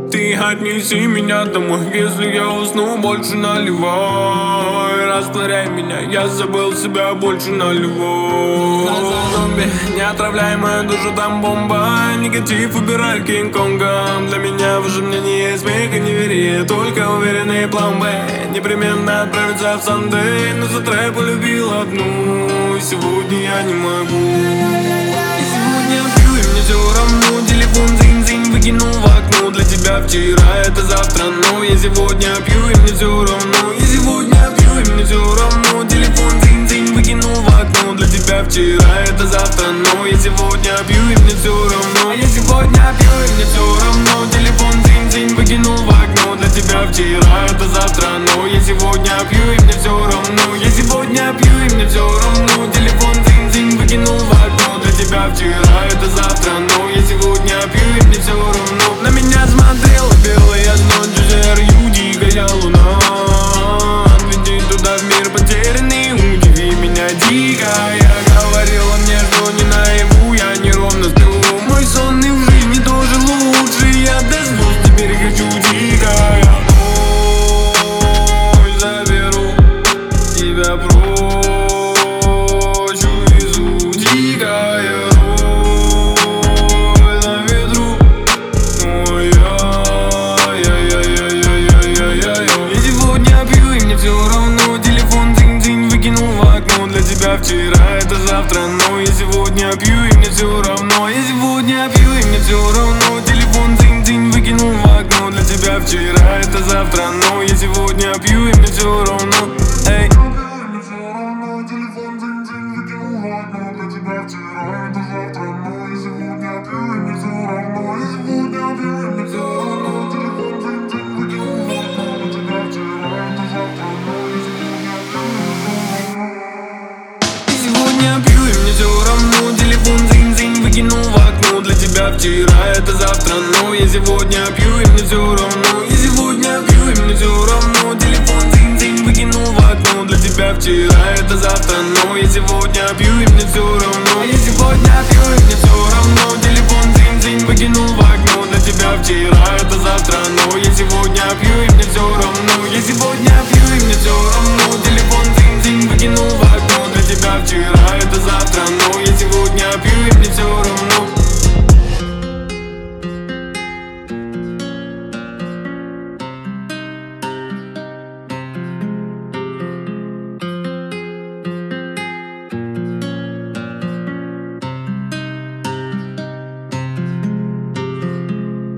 Ты отнеси меня домой, если я усну, больше наливай. Растворяй меня, я забыл себя, больше наливай. Зомби, не отравляй мою душу, там бомба. Негатив убирай Кинг-Конга. Для меня уже мне не есть смех и неверие, только уверенный план Б. Непременно отправиться в Сандей, но завтра я полюбил одну. Сегодня я не могу. Сегодня пью и мне все равно. Телефон зинь-зинь выкинул в окно. Для тебя вчера, это завтра, но я сегодня пью и мне все равно. Я сегодня пью и мне все равно. Телефон зинь-зинь выкинул в окно. Для тебя вчера, это завтра, но я сегодня пью и мне все равно. Я сегодня пью и мне все равно. Телефон зинь-зинь выкинул в окно. Для тебя вчера, это завтра, но я сегодня пью и мне все равно. Я сегодня пью и мне все равно. Телефон зинь-зинь выкинул в окно. Для тебя вчера, это завтра, но я сегодня пью и мне все равно. На меня смотрела белая ночь, жарью дикая луна. Отведи туда в мир потерянный, удиви меня дико. Я говорила мне, что не наяву, я неровно сплю. Мой сон и в жизни тоже лучше, я до звезд теперь хочу дико. Ой, заберу тебя прочь, увезу дикая. Вчера, это завтра, но я сегодня пью и мне все равно. Я сегодня пью и мне все равно. Телефон зинь-зинь выкинул в окно. Для тебя вчера, это завтра, но я сегодня пью и мне все равно. Эй. Сегодня пью и мне все равно. Телефон зинь-зинь выкинул в окно. Для тебя вчера, это завтра, но я сегодня пью и мне все равно. Я сегодня пью и мне все равно. Телефон зинь-зинь выкинул в окно. Для тебя вчера, это завтра, но я сегодня пью и мне все равно.